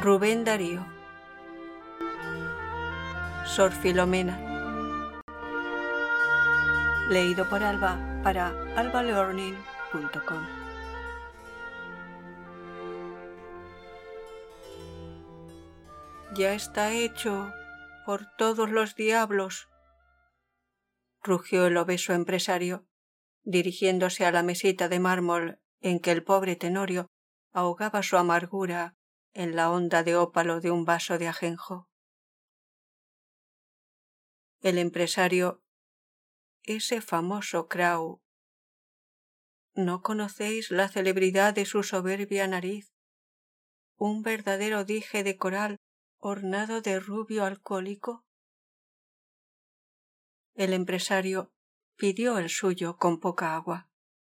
Rubén Darío. Sor Filomena. Leído por Alba para albalearning.com. Ya está hecho, por todos los diablos, rugió el obeso empresario, dirigiéndose a la mesita de mármol en que el pobre Tenorio ahogaba su amargura en la onda de ópalo de un vaso de ajenjo. El empresario, ese famoso Crow. ¿No conocéis la celebridad de su soberbia nariz? Un verdadero dije de coral ornado de rubio alcohólico. El empresario pidió el suyo con poca agua.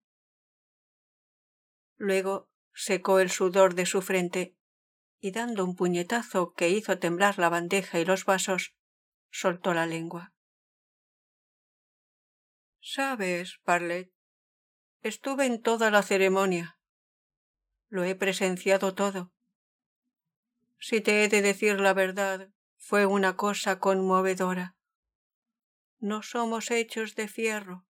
Luego secó el sudor de su frente y dando un puñetazo que hizo temblar la bandeja y los vasos, soltó la lengua. ¿Sabes, Bartlett? Estuve en toda la ceremonia. Lo he presenciado todo. Si te he de decir la verdad, fue una cosa conmovedora. No somos hechos de fierro.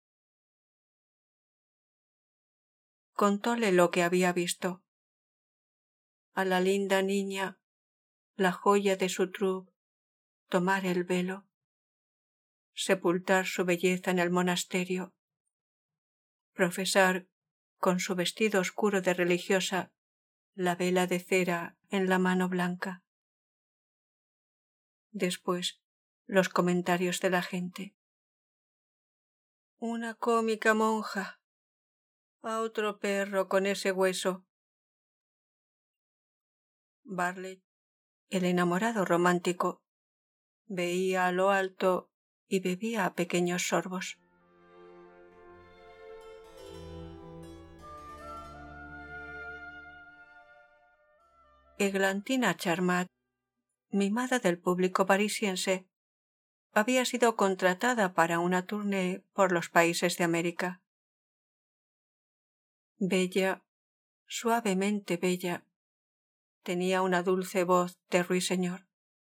Contóle lo que había visto. A la linda niña, la joya de su troupe, tomar el velo, sepultar su belleza en el monasterio, profesar, con su vestido oscuro de religiosa, la vela de cera en la mano blanca. Después, los comentarios de la gente. Una cómica monja. A otro perro con ese hueso. Bartlett, el enamorado romántico, veía a lo alto y bebía a pequeños sorbos. Eglantina Charmat, mimada del público parisiense, había sido contratada para una tournée por los países de América. Bella, suavemente bella, tenía una dulce voz de ruiseñor.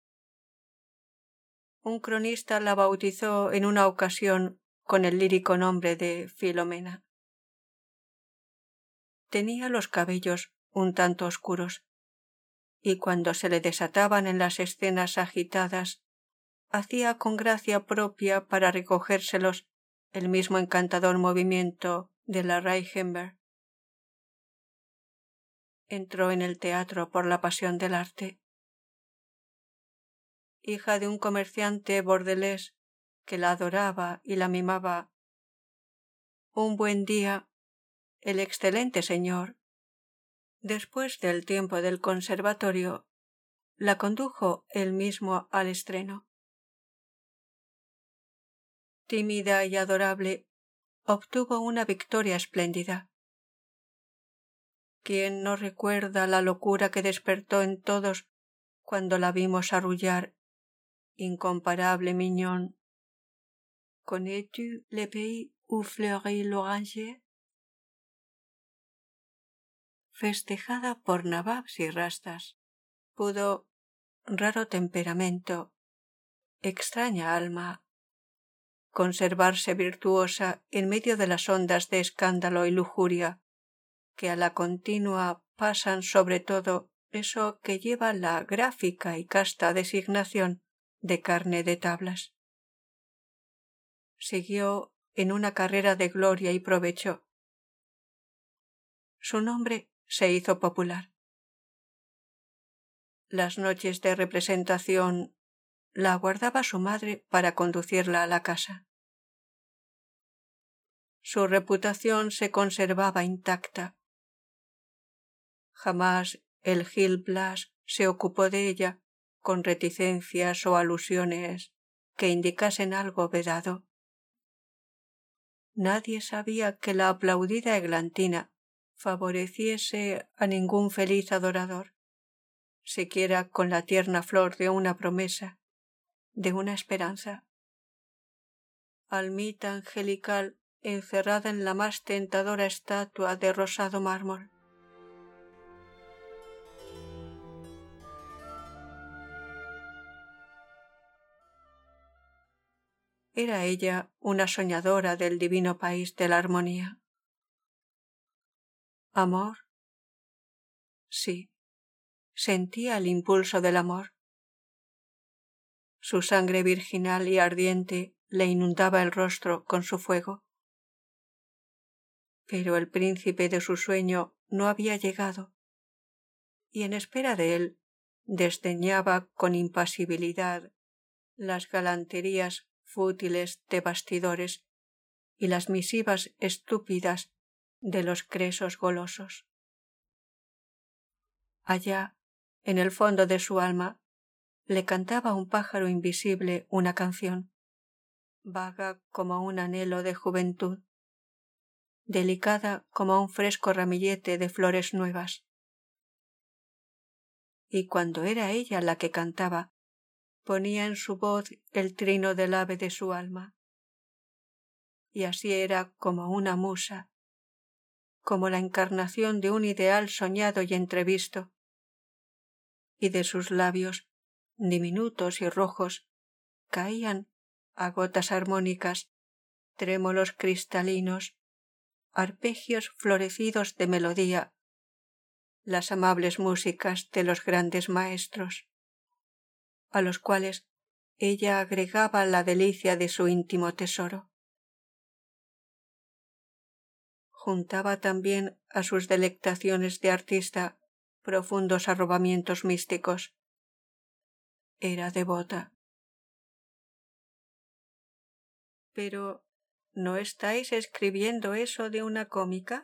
Un cronista la bautizó en una ocasión con el lírico nombre de Filomena. Tenía los cabellos un tanto oscuros, y cuando se le desataban en las escenas agitadas, hacía con gracia propia para recogérselos el mismo encantador movimiento de la Reichenberg. Entró en el teatro por la pasión del arte. Hija de un comerciante bordelés que la adoraba y la mimaba, un buen día, el excelente señor, después del tiempo del conservatorio, la condujo él mismo al estreno. Tímida y adorable, obtuvo una victoria espléndida. ¿Quién no recuerda la locura que despertó en todos cuando la vimos arrullar, incomparable Mignon? ¿Connais-tu le pays où fleurit l'oranger? Festejada por nababs y rastas, pudo, raro temperamento, extraña alma, conservarse virtuosa en medio de las ondas de escándalo y lujuria que a la continua pasan sobre todo eso que lleva la gráfica y casta designación de carne de tablas. Siguió en una carrera de gloria y provecho. Su nombre se hizo popular. Las noches de representación la aguardaba su madre para conducirla a la casa. Su reputación se conservaba intacta. Jamás el Gil Blas se ocupó de ella con reticencias o alusiones que indicasen algo vedado. Nadie sabía que la aplaudida Eglantina favoreciese a ningún feliz adorador, siquiera con la tierna flor de una promesa, de una esperanza. Almita angelical encerrada en la más tentadora estatua de rosado mármol. Era ella una soñadora del divino país de la armonía. ¿Amor? Sí, sentía el impulso del amor. Su sangre virginal y ardiente le inundaba el rostro con su fuego. Pero el príncipe de su sueño no había llegado, y en espera de él desdeñaba con impasibilidad las galanterías fútiles de bastidores y las misivas estúpidas de los cresos golosos. Allá, en el fondo de su alma, le cantaba un pájaro invisible una canción, vaga como un anhelo de juventud, delicada como un fresco ramillete de flores nuevas. Y cuando era ella la que cantaba, ponía en su voz el trino del ave de su alma. Y así era como una musa, como la encarnación de un ideal soñado y entrevisto, y de sus labios, diminutos y rojos, caían a gotas armónicas, trémolos cristalinos, arpegios florecidos de melodía, las amables músicas de los grandes maestros, a los cuales ella agregaba la delicia de su íntimo tesoro. Juntaba también a sus delectaciones de artista profundos arrobamientos místicos. Era devota. Pero, ¿no estáis escribiendo eso de una cómica?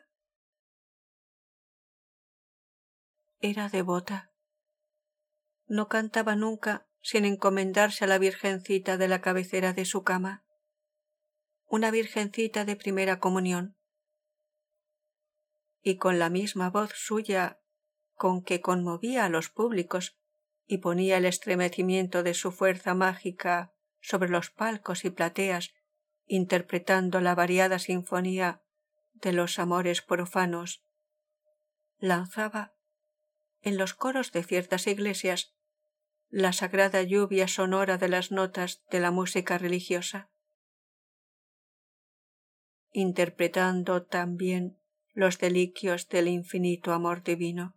Era devota. No cantaba nunca sin encomendarse a la virgencita de la cabecera de su cama, una virgencita de primera comunión. Y con la misma voz suya con que conmovía a los públicos y ponía el estremecimiento de su fuerza mágica sobre los palcos y plateas, interpretando la variada sinfonía de los amores profanos, lanzaba en los coros de ciertas iglesias la sagrada lluvia sonora de las notas de la música religiosa, interpretando también los deliquios del infinito amor divino.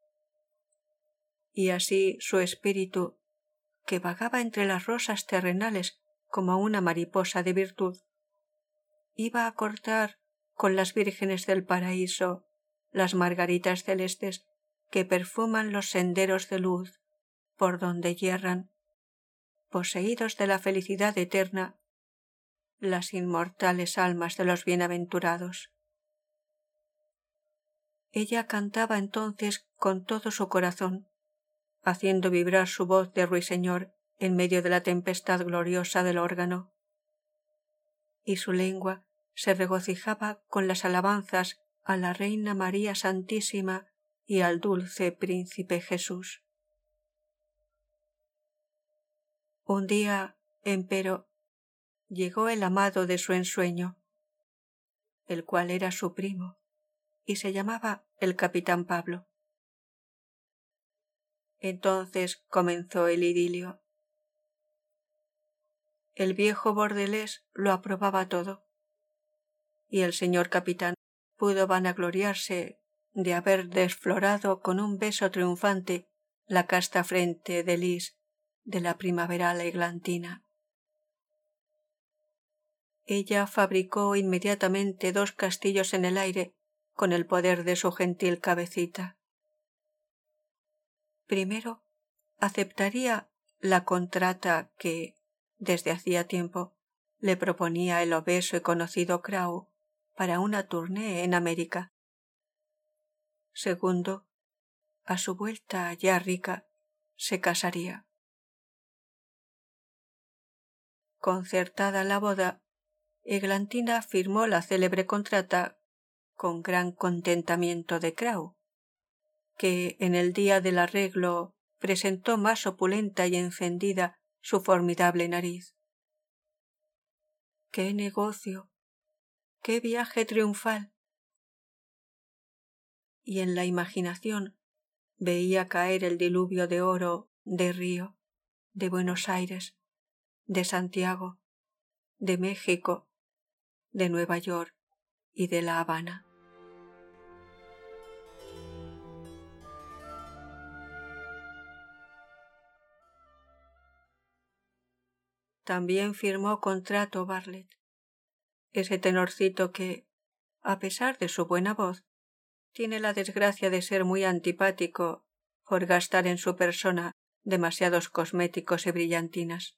Y así su espíritu, que vagaba entre las rosas terrenales como una mariposa de virtud, iba a cortar con las vírgenes del paraíso las margaritas celestes que perfuman los senderos de luz por donde yerran, poseídos de la felicidad eterna, las inmortales almas de los bienaventurados. Ella cantaba entonces con todo su corazón, haciendo vibrar su voz de ruiseñor en medio de la tempestad gloriosa del órgano, y su lengua se regocijaba con las alabanzas a la Reina María Santísima y al dulce Príncipe Jesús. Un día, empero, llegó el amado de su ensueño, el cual era su primo, y se llamaba el capitán Pablo. Entonces comenzó el idilio. El viejo bordelés lo aprobaba todo, y el señor capitán pudo vanagloriarse de haber desflorado con un beso triunfante la casta frente de lis de la primaveral eglantina. Ella fabricó inmediatamente 2 castillos en el aire con el poder de su gentil cabecita. Primero, aceptaría la contrata que, desde hacía tiempo, le proponía el obeso y conocido Crowe para una tournée en América. Segundo, a su vuelta ya rica, se casaría. Concertada la boda, Eglantina firmó la célebre contrata con gran contentamiento de Crowe, que en el día del arreglo presentó más opulenta y encendida su formidable nariz. ¡Qué negocio! ¡Qué viaje triunfal! Y en la imaginación veía caer el diluvio de oro de Río, de Buenos Aires, de Santiago, de México, de Nueva York y de La Habana. También firmó contrato Bartlett, ese tenorcito que, a pesar de su buena voz, tiene la desgracia de ser muy antipático por gastar en su persona demasiados cosméticos y brillantinas.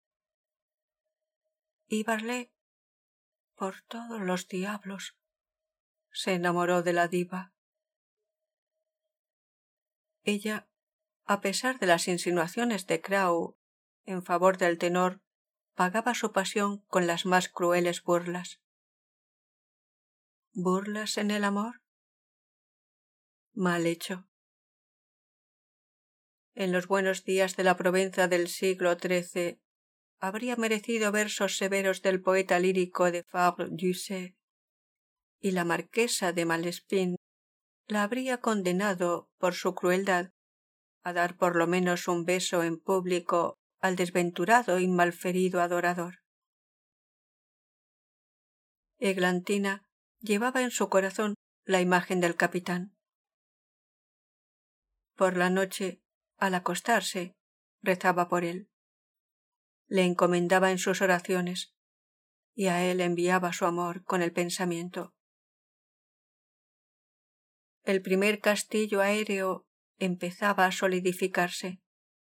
Y Bartlett, por todos los diablos, se enamoró de la diva. Ella, a pesar de las insinuaciones de Crowe en favor del tenor, pagaba su pasión con las más crueles burlas. ¿Burlas en el amor? Mal hecho. En los buenos días de la Provenza del siglo XIII habría merecido versos severos del poeta lírico de Fabre-D'Ussé, y la marquesa de Malespine la habría condenado por su crueldad a dar por lo menos un beso en público al desventurado y malferido adorador. Eglantina llevaba en su corazón la imagen del capitán. Por la noche, al acostarse, rezaba por él. Le encomendaba en sus oraciones y a él enviaba su amor con el pensamiento. El primer castillo aéreo empezaba a solidificarse.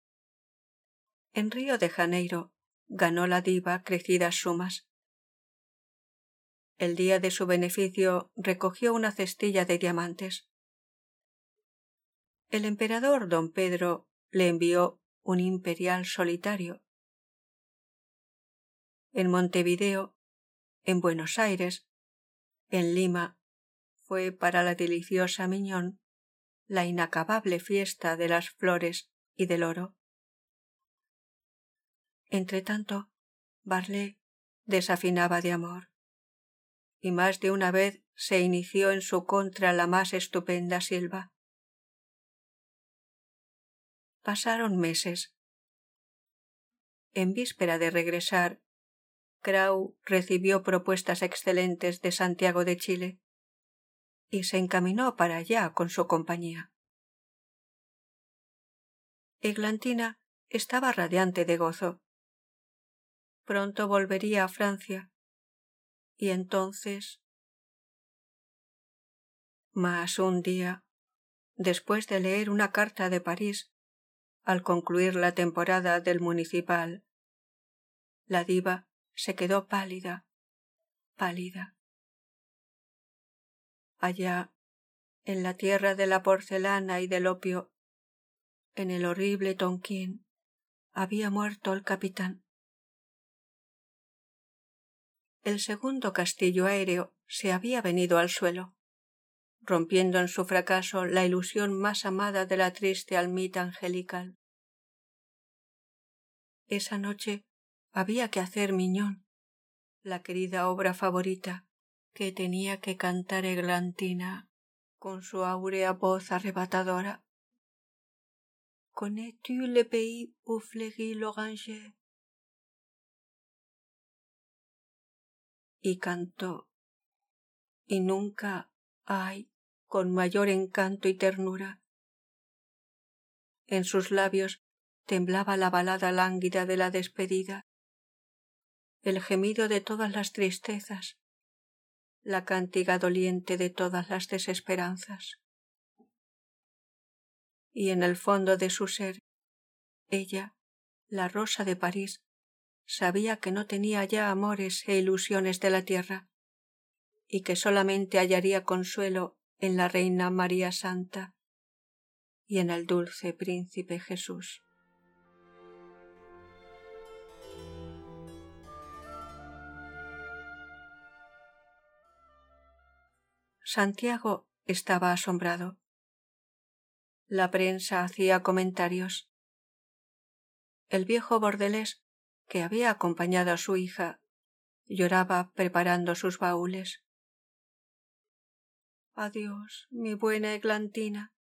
En Río de Janeiro ganó la diva crecidas sumas. El día de su beneficio recogió una cestilla de diamantes. El emperador don Pedro le envió un imperial solitario. En Montevideo, en Buenos Aires, en Lima, fue para la deliciosa Miñón la inacabable fiesta de las flores y del oro. Entretanto, Bartlett desafinaba de amor, y más de una vez se inició en su contra la más estupenda silva. Pasaron meses. En víspera de regresar, Crowe recibió propuestas excelentes de Santiago de Chile y se encaminó para allá con su compañía. Eglantina estaba radiante de gozo. Pronto volvería a Francia y entonces... Mas un día, después de leer una carta de París, al concluir la temporada del Municipal, la diva se quedó pálida. Allá, en la tierra de la porcelana y del opio, en el horrible Tonquín, había muerto el capitán. El segundo castillo aéreo se había venido al suelo, rompiendo en su fracaso la ilusión más amada de la triste almita angelical. Esa noche había que hacer Miñón, la querida obra favorita que tenía que cantar Eglantina con su áurea voz arrebatadora. ¿Connais-tu le pays où fleurit l'oranger? Y cantó, y nunca hay con mayor encanto y ternura. En sus labios temblaba la balada lánguida de la despedida, el gemido de todas las tristezas, la cántiga doliente de todas las desesperanzas. Y en el fondo de su ser, ella, la rosa de París, sabía que no tenía ya amores e ilusiones de la tierra, y que solamente hallaría consuelo en la Reina María Santa y en el dulce Príncipe Jesús. Santiago estaba asombrado. La prensa hacía comentarios. El viejo bordelés, que había acompañado a su hija, lloraba preparando sus baúles. Adiós, mi buena Eglantina.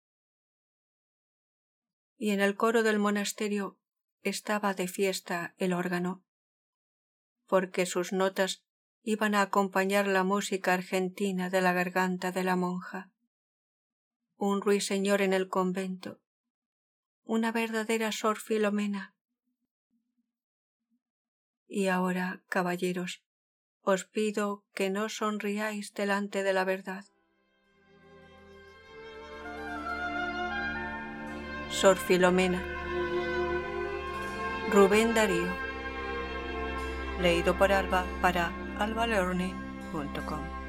Y en el coro del monasterio estaba de fiesta el órgano. porque sus notas iban a acompañar la música argentina de la garganta de la monja. Un ruiseñor en el convento, una verdadera Sor Filomena. Y ahora, caballeros, os pido que no sonriáis delante de la verdad. Sor Filomena. Rubén Darío. Leído por Alba para albalearning.com.